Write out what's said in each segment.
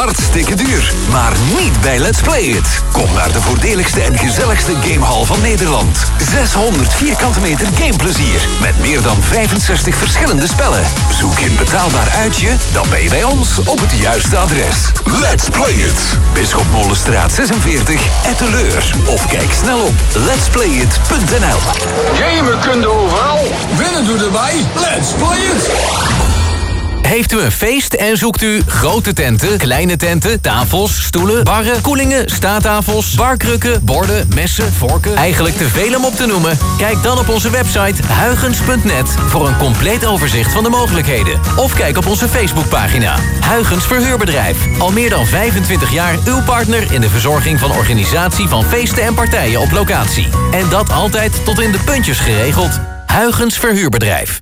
hartstikke duur. Maar niet bij Let's Play It. Kom naar de voordeligste en gezelligste gamehall van Nederland. 600 vierkante meter gameplezier. Met meer dan 65 verschillende spellen. Zoek je een betaalbaar uitje? Dan ben je bij ons op het juiste adres. Let's Play It. Bisschopmolenstraat 46, Etteleur. Of kijk snel op letsplayit.nl. Gamen kun je overal. Winnen doe erbij. Let's Play It. Heeft u een feest en zoekt u grote tenten, kleine tenten, tafels, stoelen, barren, koelingen, staattafels, barkrukken, borden, messen, vorken, eigenlijk te veel om op te noemen? Kijk dan op onze website huygens.net voor een compleet overzicht van de mogelijkheden. Of kijk op onze Facebookpagina. Huygens Verhuurbedrijf. Al meer dan 25 jaar uw partner in de verzorging van organisatie van feesten en partijen op locatie. En dat altijd tot in de puntjes geregeld. Huygens Verhuurbedrijf.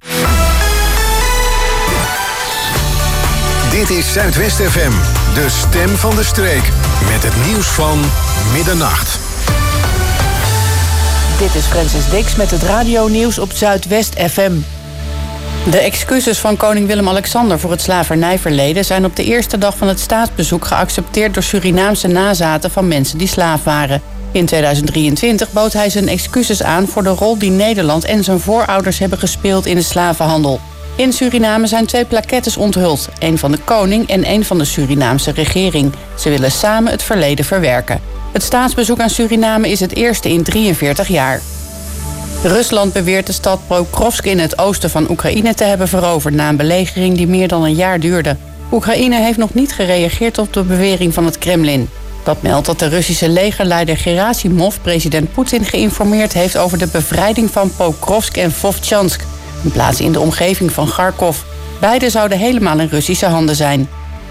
Dit is Zuidwest FM, de stem van de streek. Met het nieuws van middernacht. Dit is Francis Dix met het radionieuws op Zuidwest FM. De excuses van koning Willem-Alexander voor het slavernijverleden zijn op de eerste dag van het staatsbezoek geaccepteerd door Surinaamse nazaten van mensen die slaaf waren. In 2023 bood hij zijn excuses aan voor de rol die Nederland en zijn voorouders hebben gespeeld in de slavenhandel. In Suriname zijn 2 plaquettes onthuld, één van de koning en één van de Surinaamse regering. Ze willen samen het verleden verwerken. Het staatsbezoek aan Suriname is het eerste in 43 jaar. Rusland beweert de stad Pokrovsk in het oosten van Oekraïne te hebben veroverd na een belegering die meer dan een jaar duurde. Oekraïne heeft nog niet gereageerd op de bewering van het Kremlin. Dat meldt dat de Russische legerleider Gerasimov president Poetin geïnformeerd heeft over de bevrijding van Pokrovsk en Vovchansk, een plaats in de omgeving van Kharkov. Beide zouden helemaal in Russische handen zijn.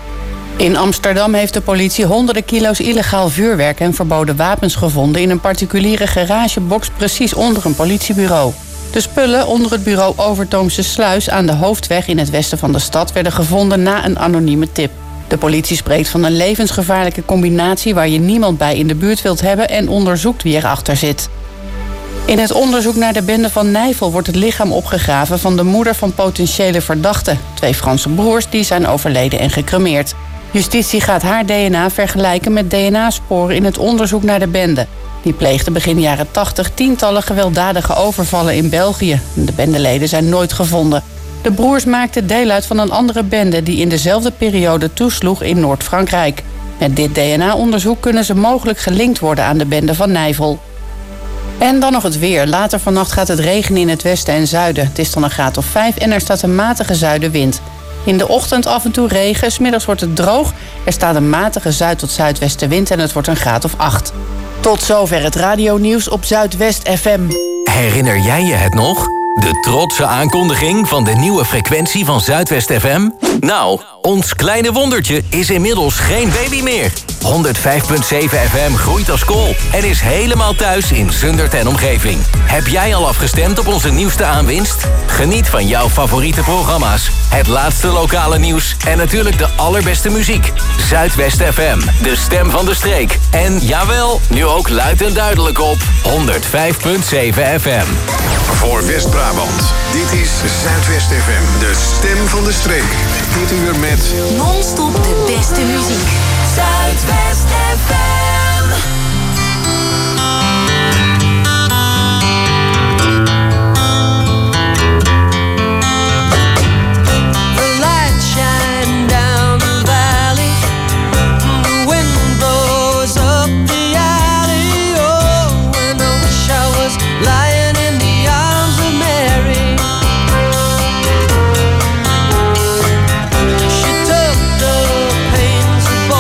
In Amsterdam heeft de politie honderden kilo's illegaal vuurwerk en verboden wapens gevonden in een particuliere garagebox precies onder een politiebureau. De spullen onder het bureau Overtoomse Sluis aan de Hoofdweg in het westen van de stad werden gevonden na een anonieme tip. De politie spreekt van een levensgevaarlijke combinatie waar je niemand bij in de buurt wilt hebben en onderzoekt wie erachter zit. In het onderzoek naar de bende van Nijvel wordt het lichaam opgegraven van de moeder van potentiële verdachten, 2 Franse broers die zijn overleden en gecremeerd. Justitie gaat haar DNA vergelijken met DNA-sporen in het onderzoek naar de bende. Die pleegde begin jaren 80 tientallen gewelddadige overvallen in België. De bendeleden zijn nooit gevonden. De broers maakten deel uit van een andere bende die in dezelfde periode toesloeg in Noord-Frankrijk. Met dit DNA-onderzoek kunnen ze mogelijk gelinkt worden aan de bende van Nijvel. En dan nog het weer. Later vannacht gaat het regenen in het westen en zuiden. Het is dan een graad of 5 en er staat een matige zuidenwind. In de ochtend af en toe regen, 's middags wordt het droog. Er staat een matige zuid- tot zuidwestenwind en het wordt een graad of 8. Tot zover het radionieuws op Zuidwest FM. Herinner jij je het nog? De trotse aankondiging van de nieuwe frequentie van Zuidwest FM? Nou, ons kleine wondertje is inmiddels geen baby meer. 105.7 FM groeit als kool en is helemaal thuis in Zundert en omgeving. Heb jij al afgestemd op onze nieuwste aanwinst? Geniet van jouw favoriete programma's, het laatste lokale nieuws en natuurlijk de allerbeste muziek. Zuidwest FM, de stem van de streek. En jawel, nu ook luid en duidelijk op 105.7 FM. Voor West-Brabant, dit is Zuidwest FM, de stem van de streek. Dit uur met non-stop de beste muziek. Zuidwest FM. The light shine down the valley, the wind blows up the alley. Oh, and I wish I was lying in the arms of Mary. She took the pains of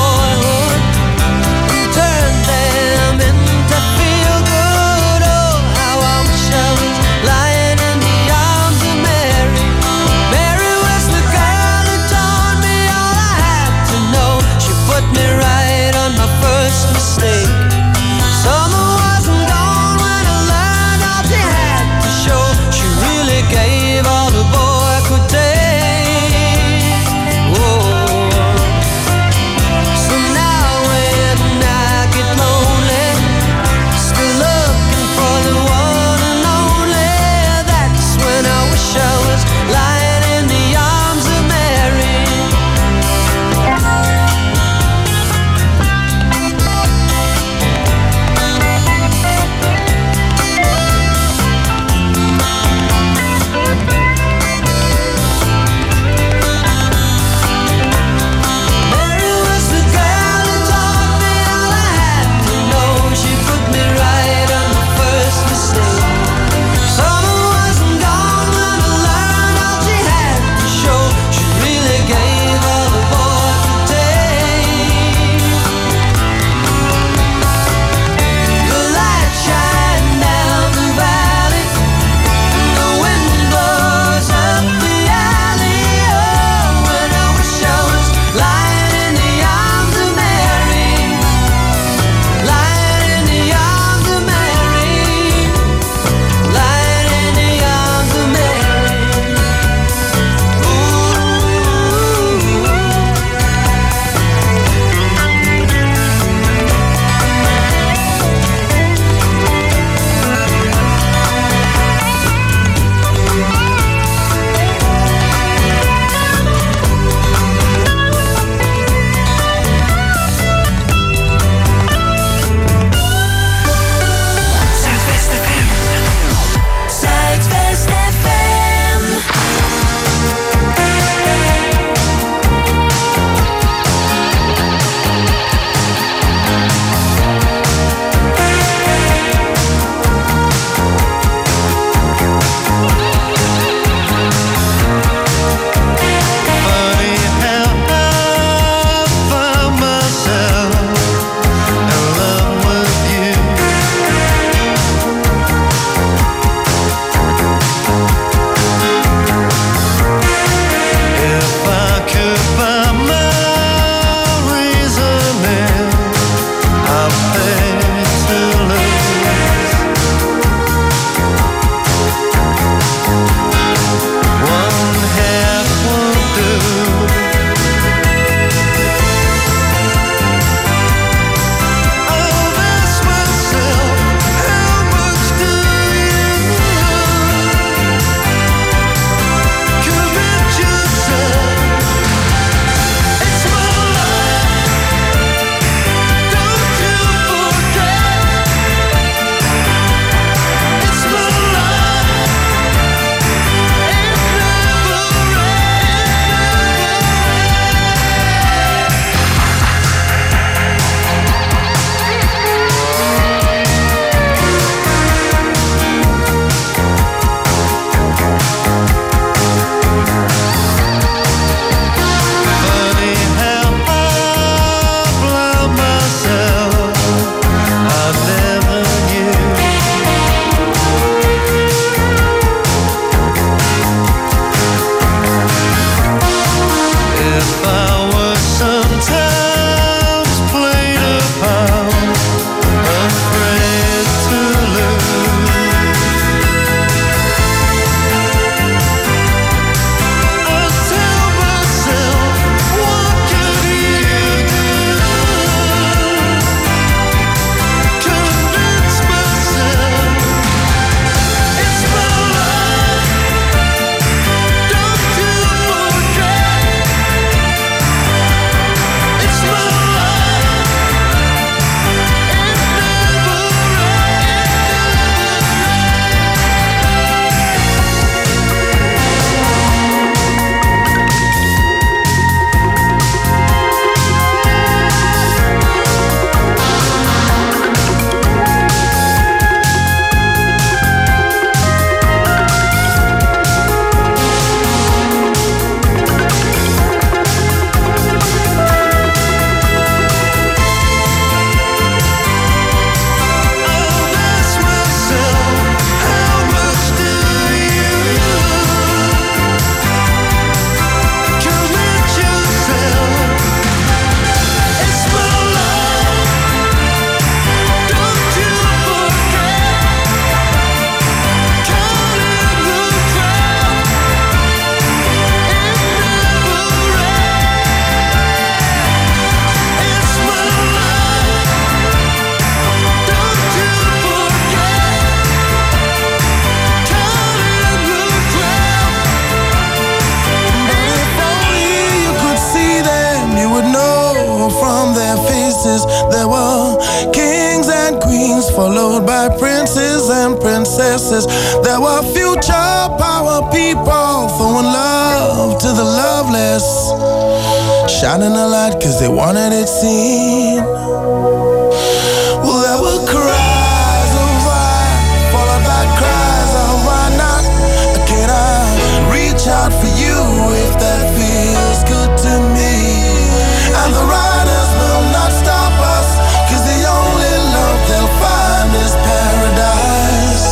princes. There were kings and queens, followed by princes and princesses. There were future power people throwing love to the loveless, shining a light cause they wanted it seen. Well, there were cries of why, followed by cries of why not. Can I reach out for you if that feels good to me? And the riders will not stop us, cause the only love they'll find is paradise.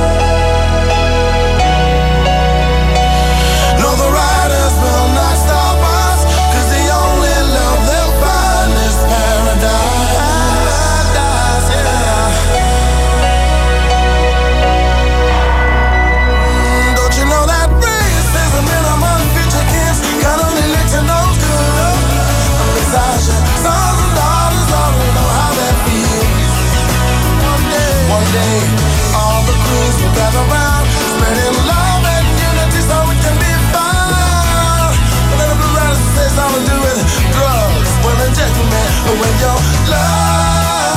No, the riders will not stop us, cause the only love they'll find is paradise. Don't you know that racism in among future kids can only lead to no good? Sons and daughters already know how that feels. One day, all the queens will gather round, spreading love and unity so we can be found. But then the blue riders say something to do with drugs, women, gentlemen, with your love.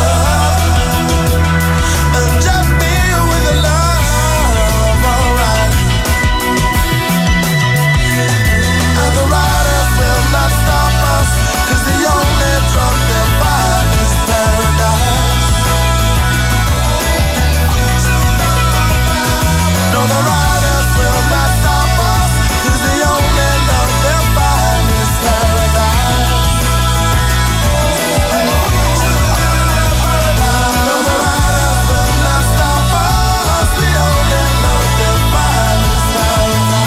And just be with the love, alright. And the riders will not stop us, cause the only drug they'll find is paradise. No, the riders will not stop us, cause the only love they'll find is paradise. No, the riders will not stop us, the only love they'll find is paradise.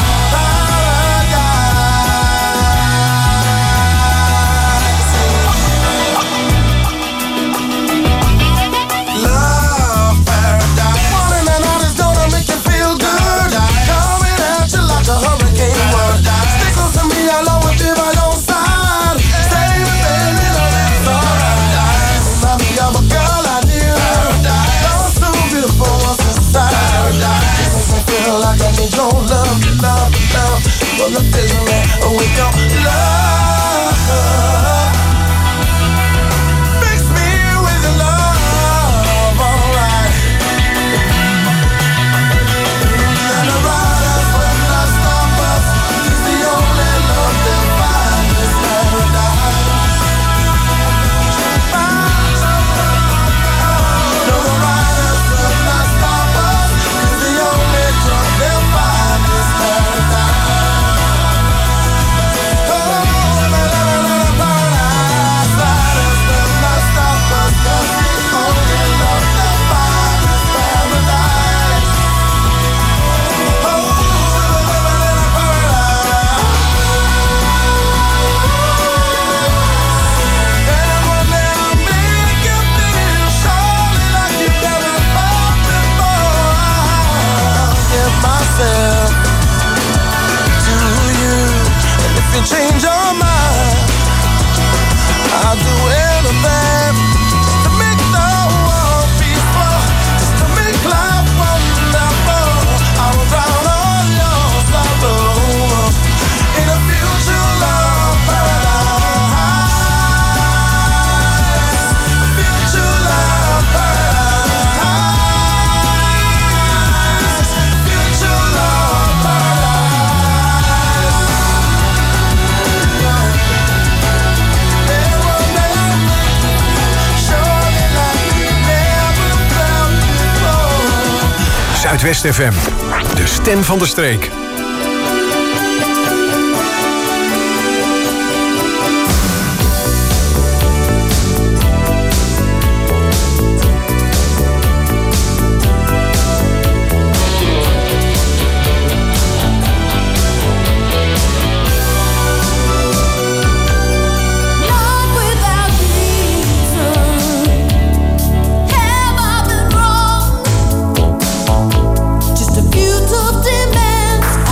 Love paradise. Morning and night is gonna make you feel good. Coming at you like a hurricane would. Stick close to me, I'll always be by your side. Stay with me, you know that's alright. Remind me of a girl I knew. You're so beautiful, what's inside? Makes me feel like I need your love, love, love. Gonna fill me with your love. Fix me with your love, alright. And the riders will not stop us, cause the only love they'll find is paradise. No, the riders will not stop us, cause the only drug they'll find is paradise. Oh, paradise. Riders will not stop us, cause the only love they'll find is paradise. Oh, paradise. And one day I'll make you feel surely like you never felt before. I'll give myself to you, and if you change your mind, I'll do anything just to make the world peaceful, just to make life wonderful. I'll drown all your sorrows in a future love paradise. Future love paradise. Future love paradise. Surely like you never felt before. Zuidwest FM, de stem van de streek. Not without reason. Have I been wrong? Just a few tough demands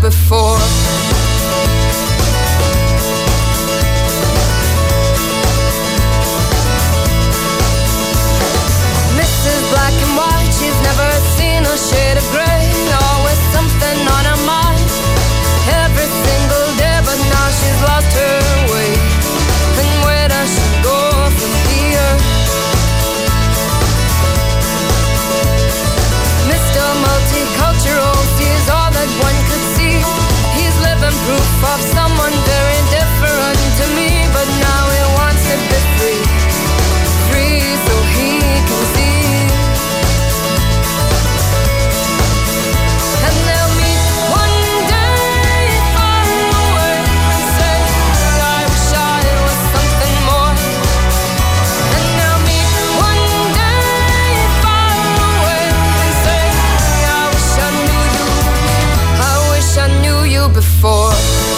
before. Mrs. Black and White, she's never seen a shade of grey. Always something on her mind, every single day, but now she's lost her way. And where does she go from here? Mr. Multicultural sees all that one could see. He's living proof of someone very different to me, but now he wants to be free, free so he can see. And they'll meet one day far away and say, I wish I was something more. And they'll meet one day far away and say, I wish I knew you, I wish I knew you before.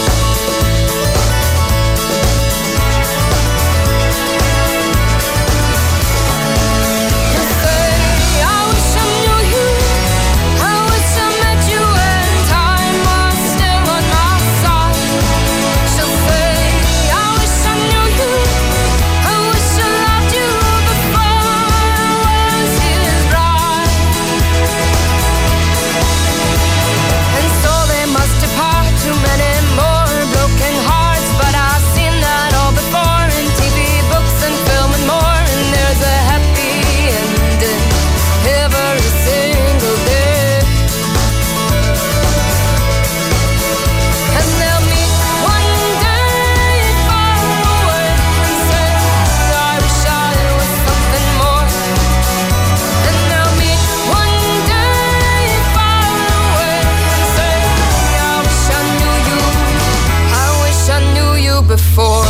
Before.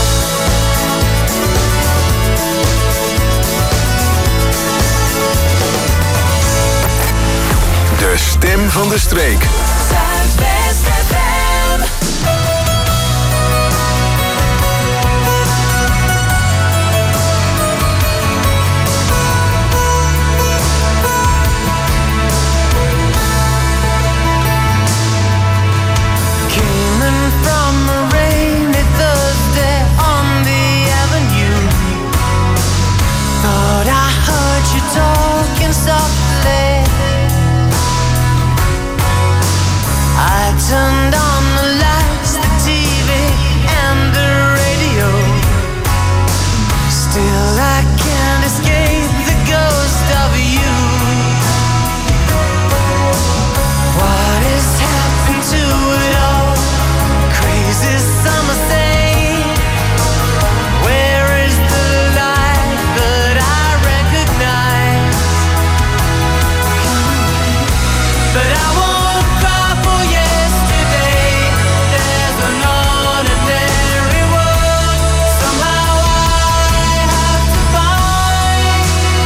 De stem van de streek. Zuidwest FM. Came in from a rainy Thursday on the avenue. Thought I heard you talking softly. I turned on the lights, the TV and the radio. Still I can't escape the ghost of you. What has happened to it all? Crazy summer thing. Where is the light that I recognize? But I won't cry for yesterday. There's an ordinary world somehow I have to find.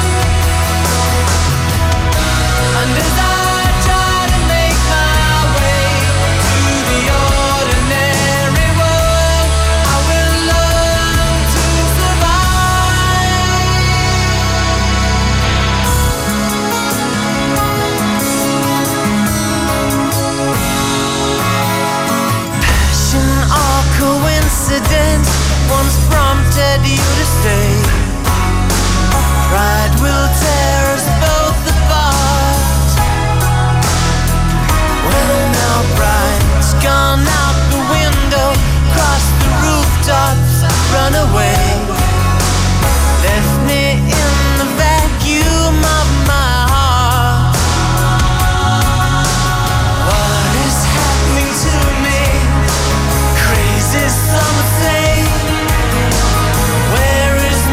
And as I try to make my way to the ordinary world, I will learn to survive. Passion or coincidence once prompted you to stay. Pride will tear us both apart. Well, now pride's gone out the window, cross the rooftops, run away. Left me in the vacuum of my heart. What is happening to me? Crazy summer thing. Where is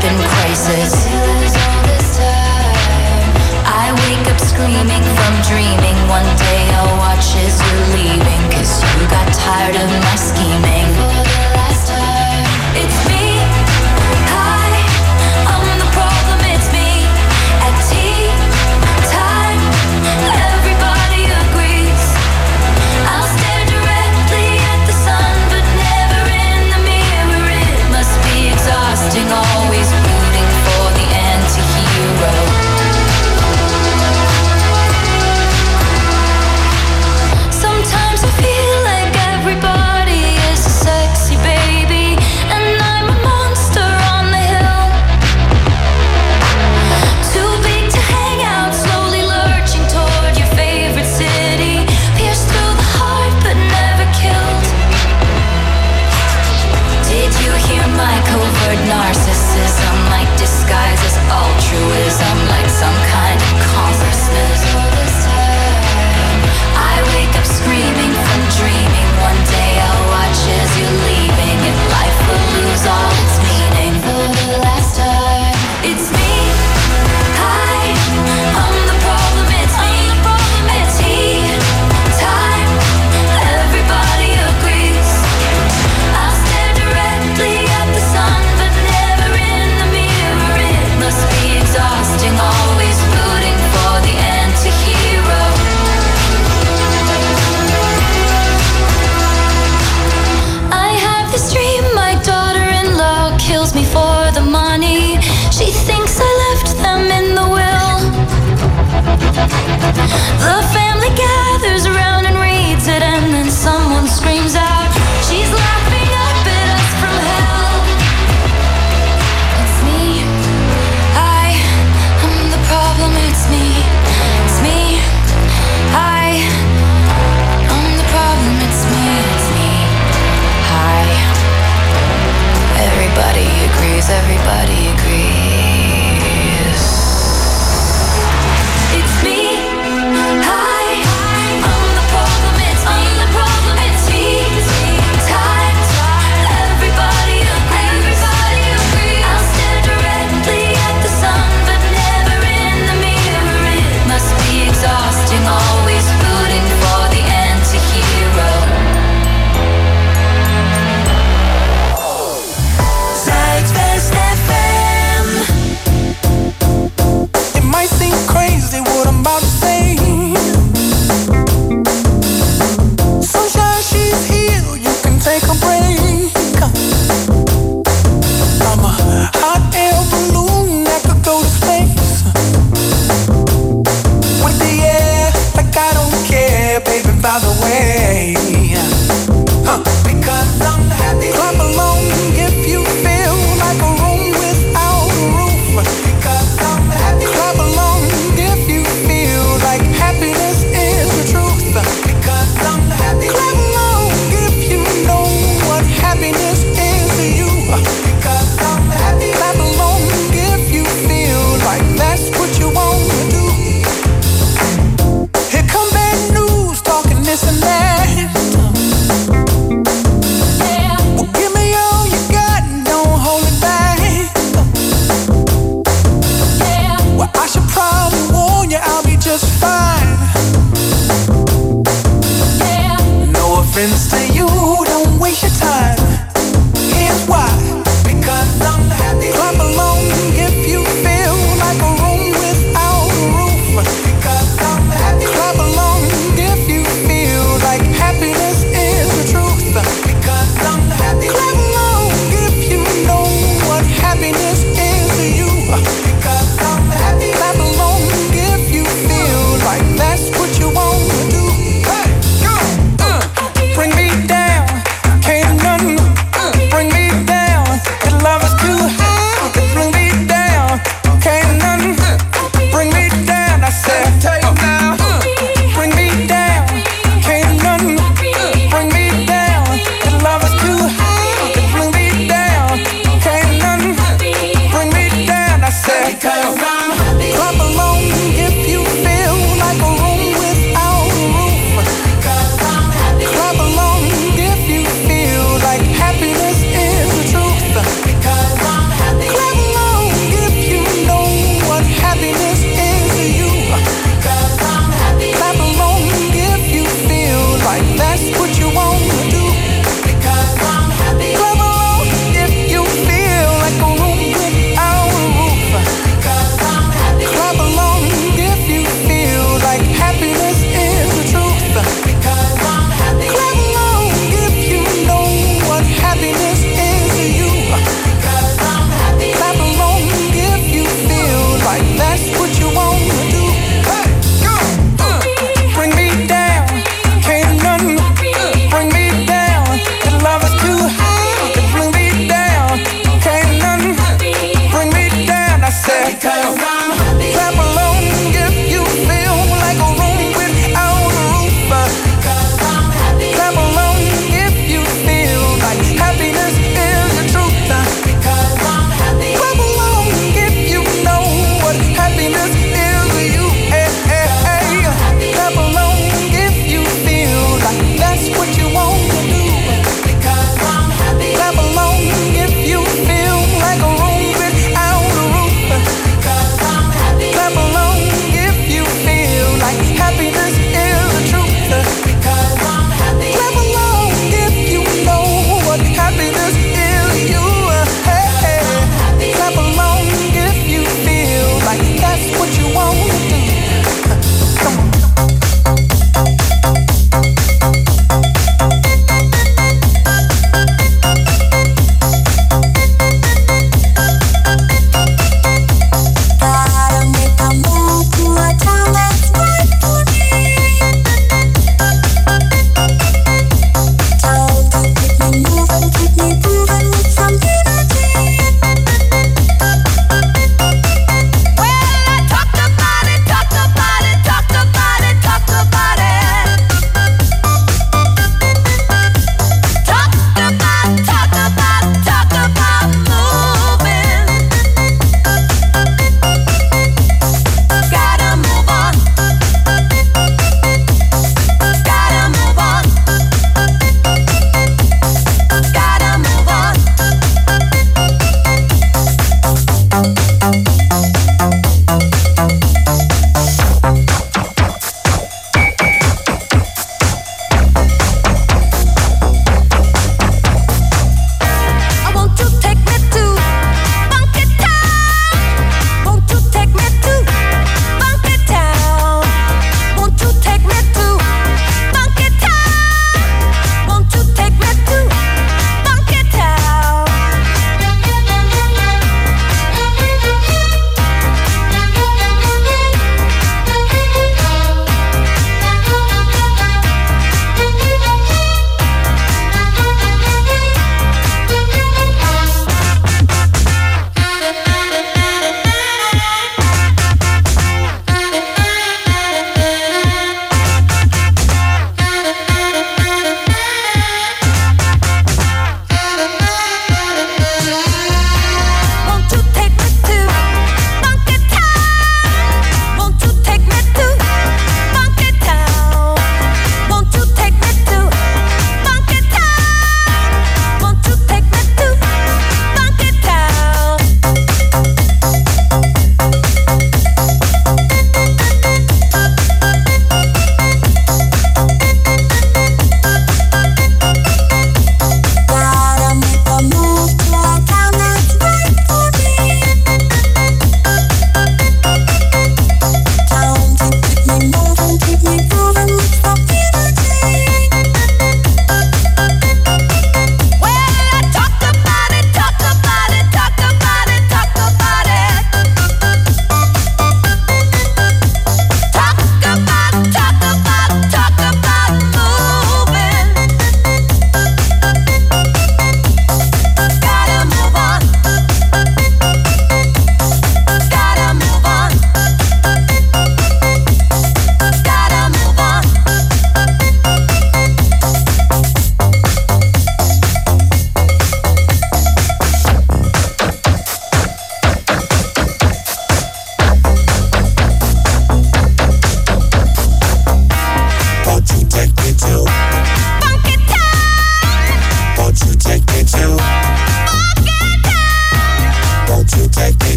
in crisis. I wake up screaming from dreaming. One day I'll watch as you're leaving, 'cause you got tired of my scheming. For the last time, it's me. Hi, I'm the problem, it's me. At tea time, everybody agrees. I'll stare directly at the sun, but never in the mirror. It must be exhausting, always rooting for the anti-hero. Sometimes I feel like everybody is a sexy baby, and I'm a monster on the hill. Too big to hang out, slowly lurching toward your favorite city. Pierced through the heart, but never killed. Did you hear my covert narcissism? Like disguise as altruism, like some kind of consciousness. I wake up screaming from dreaming. One day I'll watch as you're leaving, and life will lose all its meaning. For the last time, it's me. Hi, I'm the problem, it's me. At tea time, everybody agrees. I'll stare directly at the sun, but never in the mirror. It must be exhausting, always rooting for the anti-hero. I have this dream, my daughter-in-law kills me for the money. She thinks I left them in the will. The family gathers around and reads it, and then someone screams out, she's laughing up at us from hell. It's me. I'm the problem, it's me. It's me. I'm the problem, it's me. It's me. Hi. Everybody agrees, everybody agrees. It's me. Hi.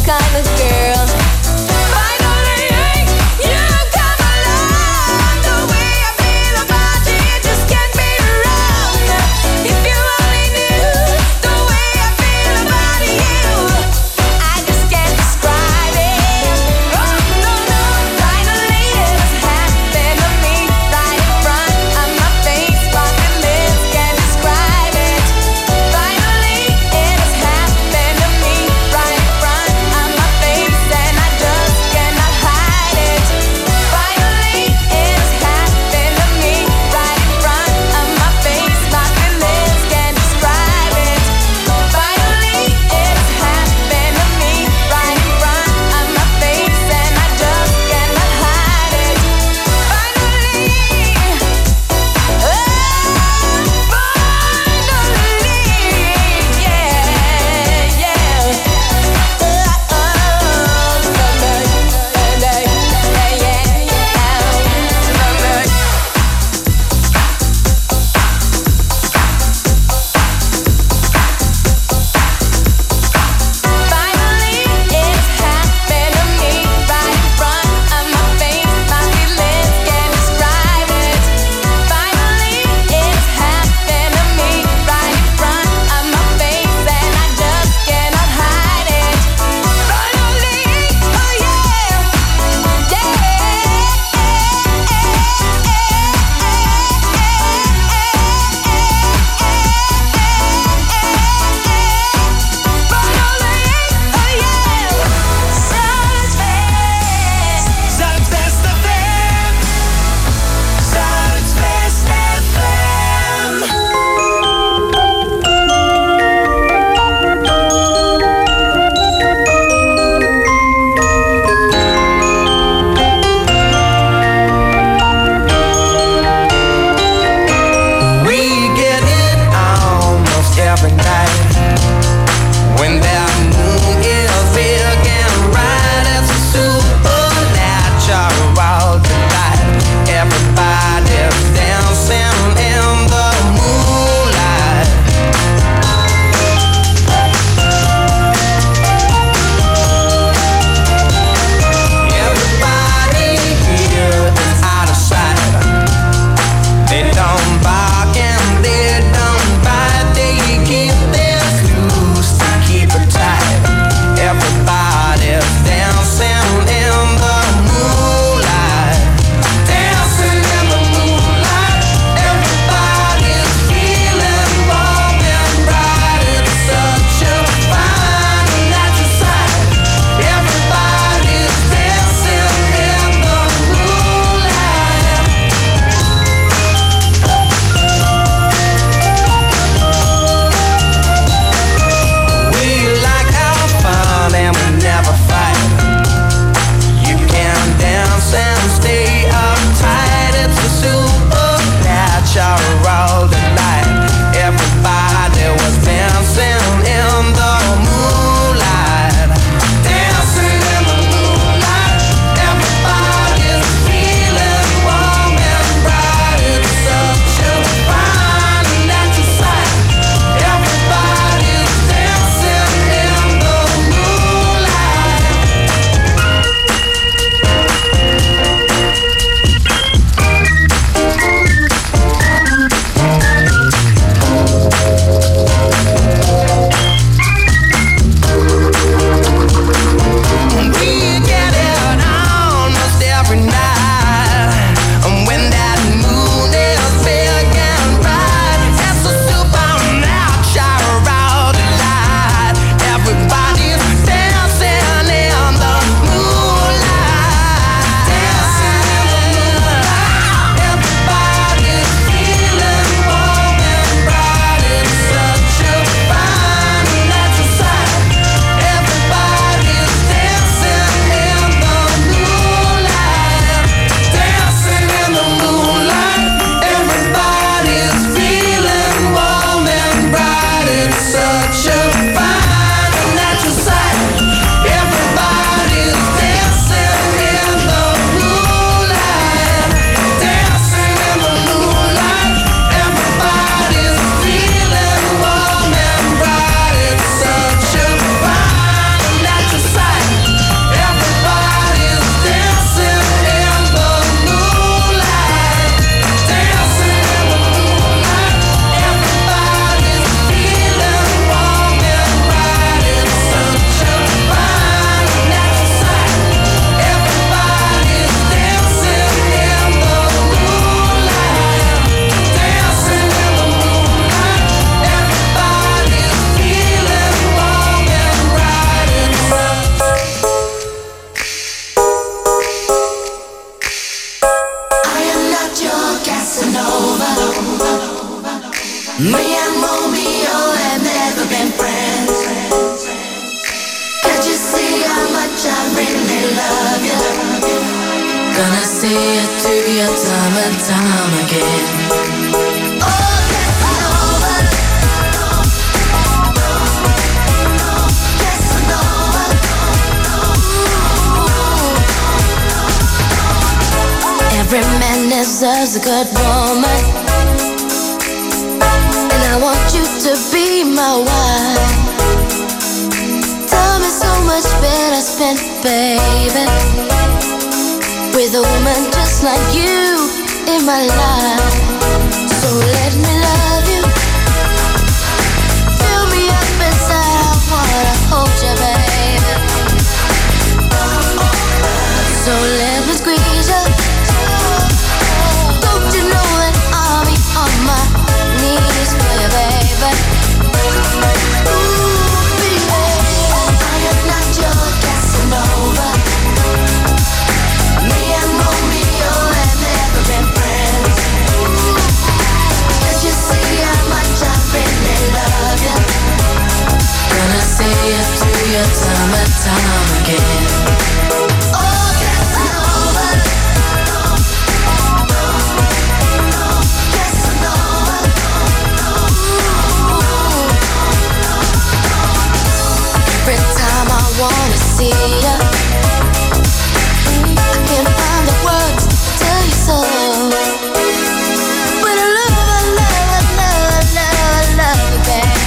kind of girl. Finally, you come along. The way I feel about you, it just can't be wrong. If you only knew the way I feel about you, I just can't describe it. Oh, no, no. Finally, it has happened to me right in front of my face. What the lips can't describe it. Finally, it has happened to me right in front of my face. much I really love you. Gonna say it to you time and time again. Oh, Casanova. Casanova. Every man deserves a good woman, and I want you to be my wife. Time is so much better spent, baby, with a woman just like you in my life. So let me love you, fill me up inside, I wanna hold you, baby. So let me squeeze you. Don't you know that I'll be on my knees for you, baby? I am not your Casanova. Me and Romeo have never been friends. Can't you see how much I really love you? Gonna say it to you time and time again. Oh, Casanova. Casanova. Every time I wanna see you, I can't find the words to tell you so. But I love you, babe.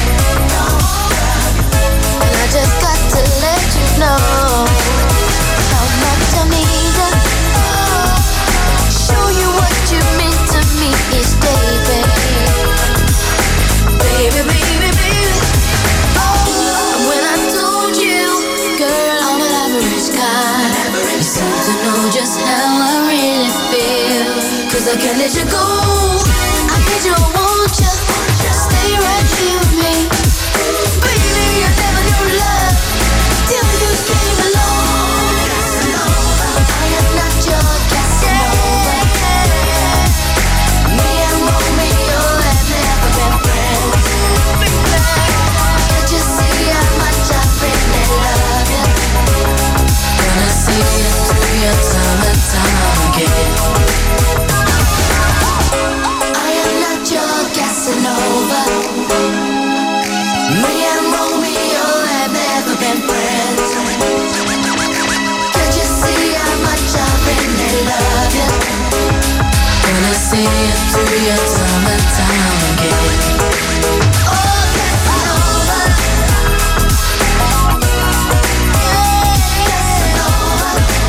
And I just got to let you know how much I need you. Show you what you mean to me each day, baby. Baby, baby, baby. Oh, and when I told you, girl, I'm an average guy, you seem to know just how I really feel. 'Cause I can't let you go, I need you, I want you. Stay right here with me. Baby, I never knew love till you came along. Casanova, I am not your Casanova. Me and Romeo have never been friends. Can't you see how much I really love you? Gonna see it through your time and time again. I am not your Casanova. Me and Romeo have never been friends. Can't you see how much I really love you? Gonna see it through your time and time again. Oh, Casanova. Casanova.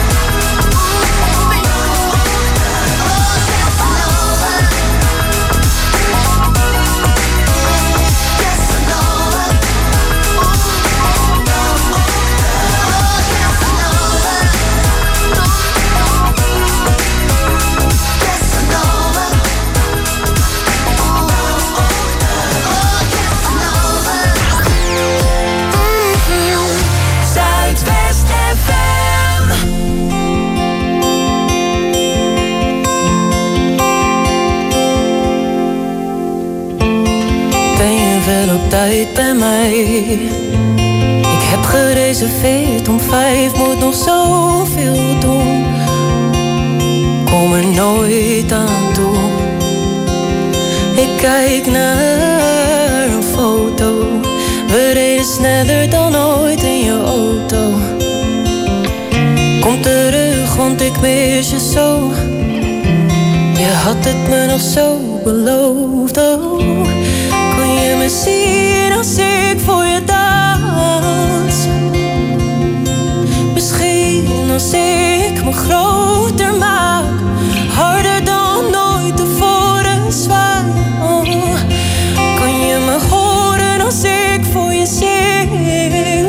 Zuidwest FM. Ben je wel op tijd bij mij? Ik heb gereserveerd om 5, moet nog zoveel doen. Kom er nooit aan toe. Ik kijk naar een foto. We reden sneller dan ooit in je auto. Kom terug, want ik mis je zo. Je had het me nog zo beloofd, oh. Kon je me zien als ik voor je dans? Misschien als ik me groter maak, harder dan nooit tevoren zwaai, oh. Kan je me horen als ik voor je zing?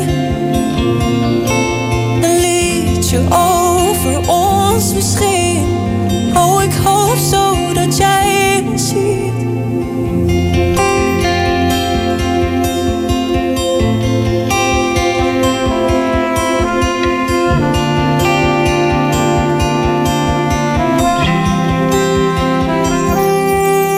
Een liedje over ons misschien. Oh, ik hoop zo dat jij me ziet.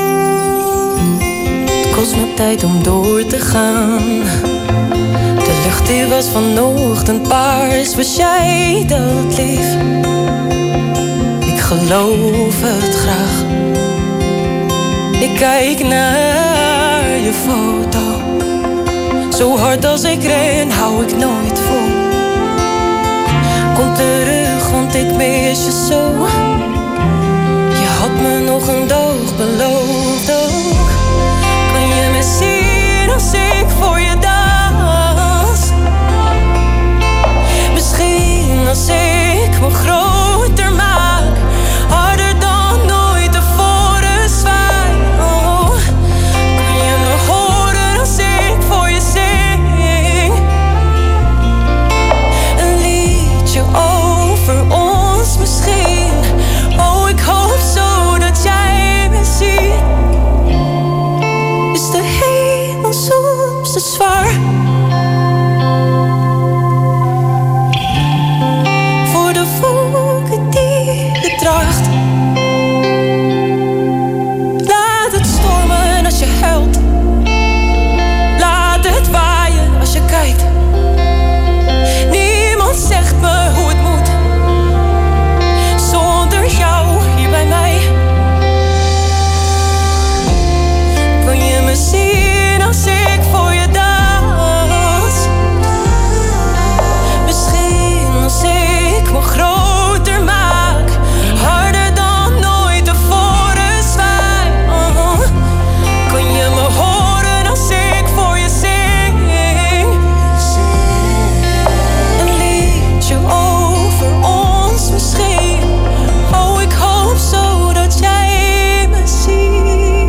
Het kost me tijd om door te gaan. De lucht Ach, die was vanochtend paars, was jij dat lief? Ik geloof het graag. Ik kijk naar je foto. Zo hard als ik ren, hou ik nooit vol. Kom terug, want ik mis je zo. Je had me nog een doog beloofd ook. Kan je me zien als ik voor je dans? Misschien als ik me groter maak, harder dan nooit tevoren zwaai. Oh, kan je me horen als ik voor je zing? Een liedje over ons misschien. Oh, ik hoop zo dat jij me ziet. Is de hemel soms te zwaar? Voor de wolken die je draagt. Laat het stormen als je huilt. Laat het waaien als je kijkt. Niemand zegt me hoe het moet. Zonder jou hier bij mij. Kan je me zien als ik voor je dans? Misschien als ik me groter maak, harder dan nooit tevoren zwaai. Oh, kan je me horen als ik voor je zing? Een liedje over ons misschien. Oh, ik hoop zo dat jij me ziet.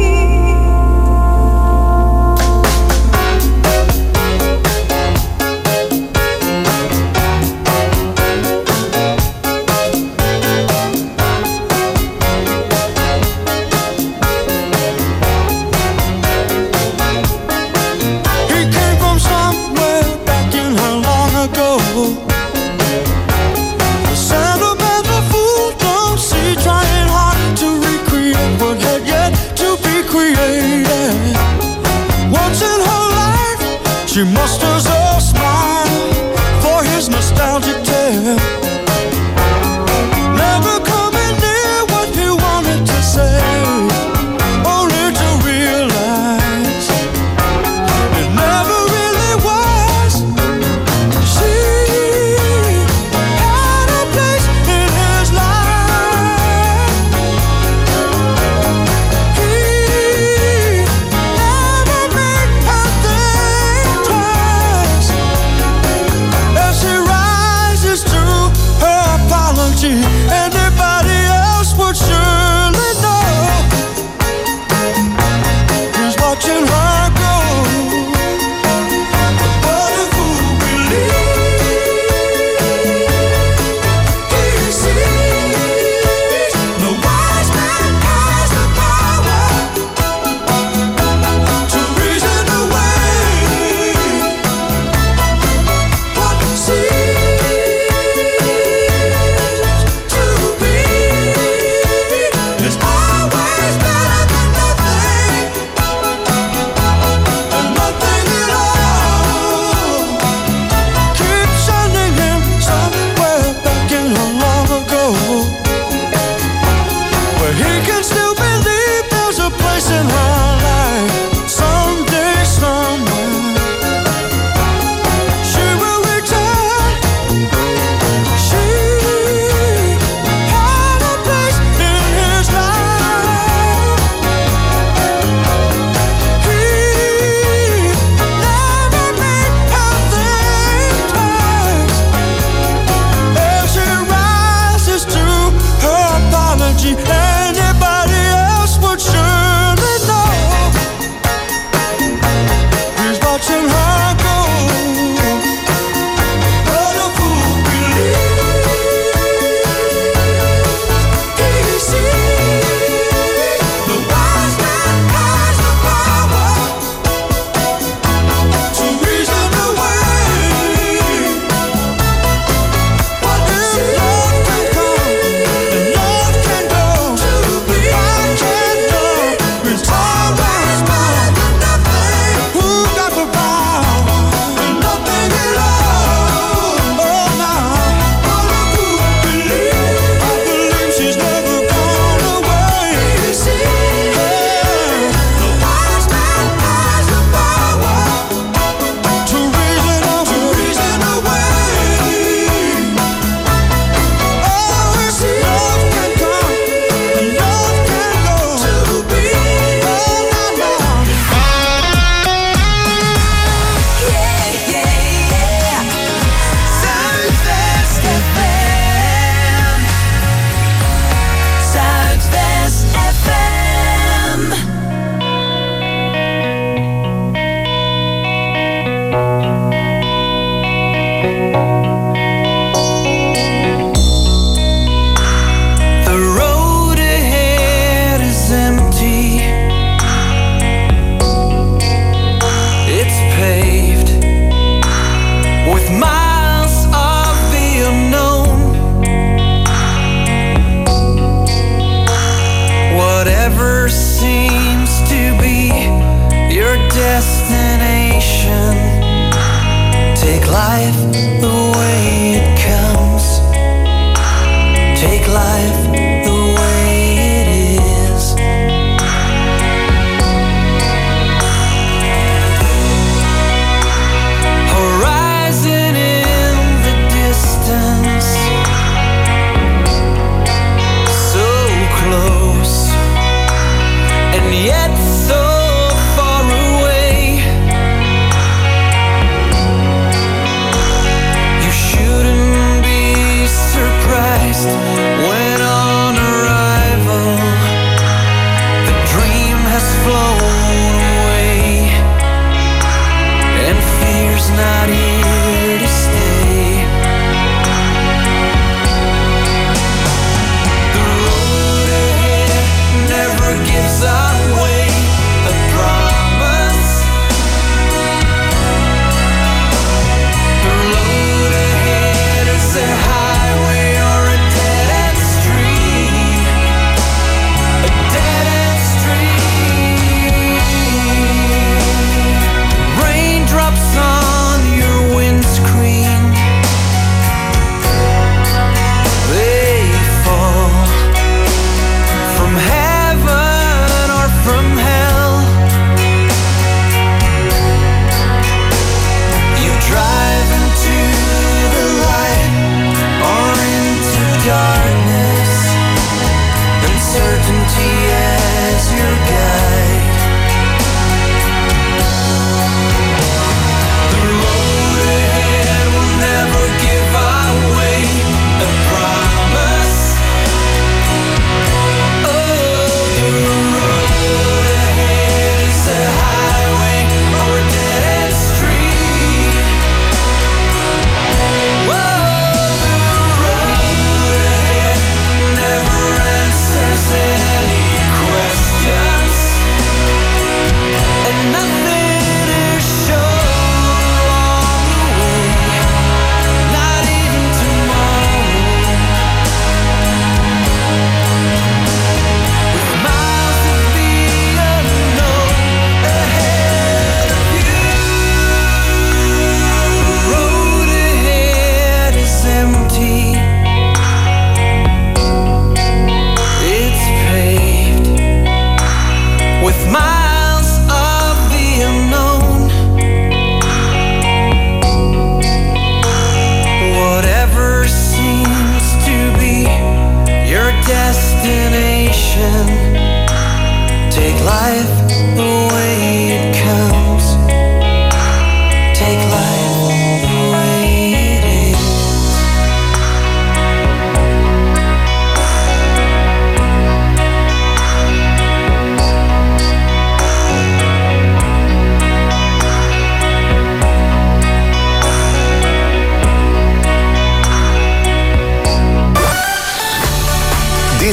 He came from somewhere back in her long ago. The sentimental fool don't see, trying hard to recreate what had yet to be created. Once in her life, she musters a smile for his nostalgic tale. Never coming near what he wanted to say, only to realize it never really was. She had a place in his life. He never made her think twice. As she rises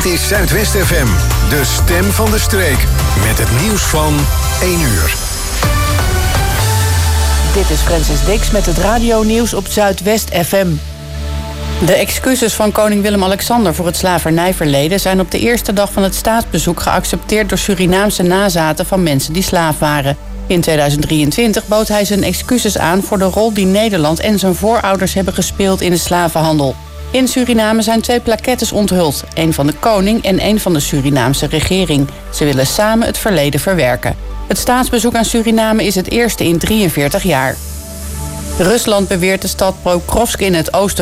Dit is Zuidwest FM, de stem van de streek. Met het nieuws van 1 uur. Dit is Francis Dix met het radionieuws op Zuidwest FM. De excuses van koning Willem-Alexander voor het slavernijverleden zijn op de eerste dag van het staatsbezoek geaccepteerd door Surinaamse nazaten van mensen die slaaf waren. In 2023 bood hij zijn excuses aan voor de rol die Nederland en zijn voorouders hebben gespeeld in de slavenhandel. In Suriname zijn 2 plaquettes onthuld, één van de koning en één van de Surinaamse regering. Ze willen samen het verleden verwerken. Het staatsbezoek aan Suriname is het eerste in 43 jaar. Rusland beweert de stad Pokrovsk in het oosten